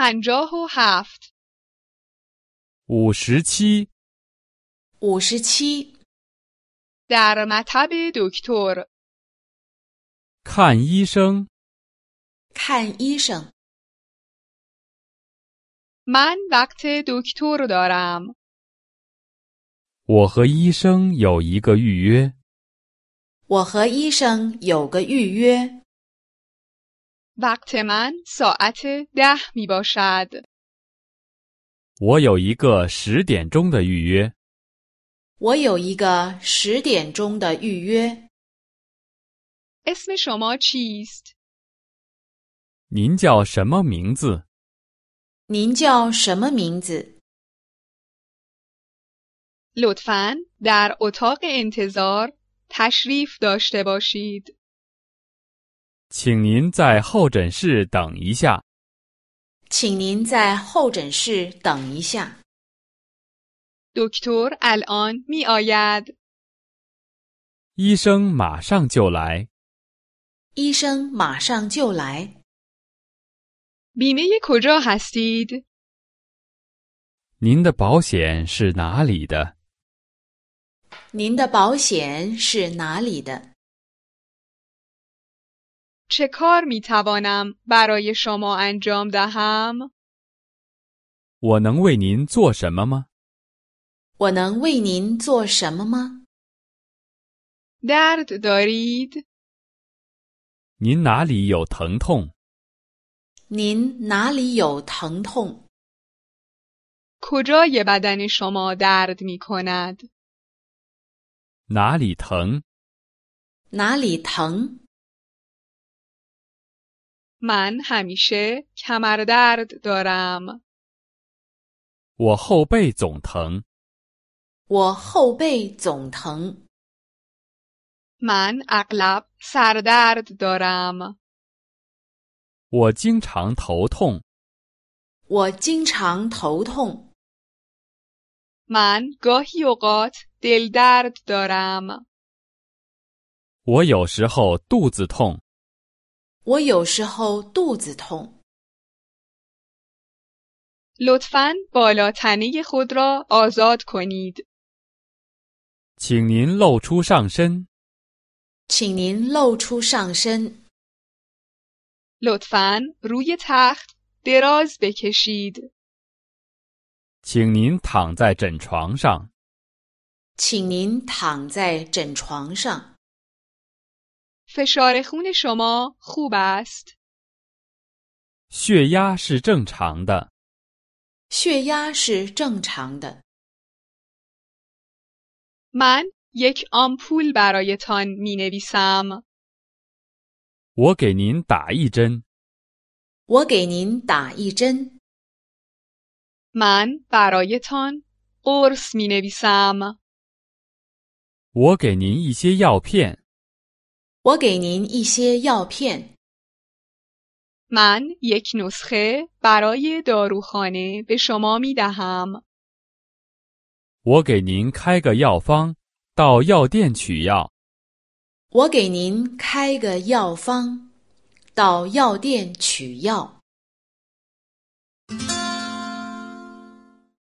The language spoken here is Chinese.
57 57 57 در مطب دکتر 看医生。 看医生。 من وقت دکتر دارم. 我和医生有一个预约。 我和医生有个预约。 وقت من ساعت 10 می باشد. 我有一个10点钟的预约。 我有一个10点钟的预约。 اسم شما چیست؟ 您叫什么名字？ 您叫什么名字？ لطفاً در اتاق انتظار تشریف داشته باشید. 请您在候诊室等一下。 请您在候诊室等一下。 دکتر الان می آید. 医生马上就来。 医生马上就来。 بیمه کجا هستید؟ 您的保险是哪里的？ 您的保险是哪里的？ چه کار می توانم برای شما انجام دهم؟ 我能为您做什么吗？ 我能为您做什么吗？ درد دارید؟ 您哪里有疼痛？ 您哪里有疼痛？ کجای بدن شما درد می کند؟ 哪里疼？ 哪里疼？ من همیشه کمر درد دارم. 我后背总疼。 我后背总疼。 من اغلب سردرد دارم. 我经常头痛。 我经常头痛。 من گاهی اوقات دلدرد دارم. 我有时候肚子痛。 我有时候肚子痛。 لطفاً بالاتنه خود را آزاد کنید. 请您露出上身。 请您露出上身。 لطفاً روی تخت دراز بکشید. 请您躺在诊床上。 请您躺在诊床上。 فشار خون شما خوب است. 血压是正常的。 血压是正常的。 من یک آمپول برایتان می نویسم. 我给您打一针。 我给您打一针。 من برایتان قرص می نویسم. 我给您一些药片。 我给您一些药片。 من یک نسخه برای داروخانه به شما می دهم. 我给您开个药方，到药店取药。 我给您开个药方，到药店取药。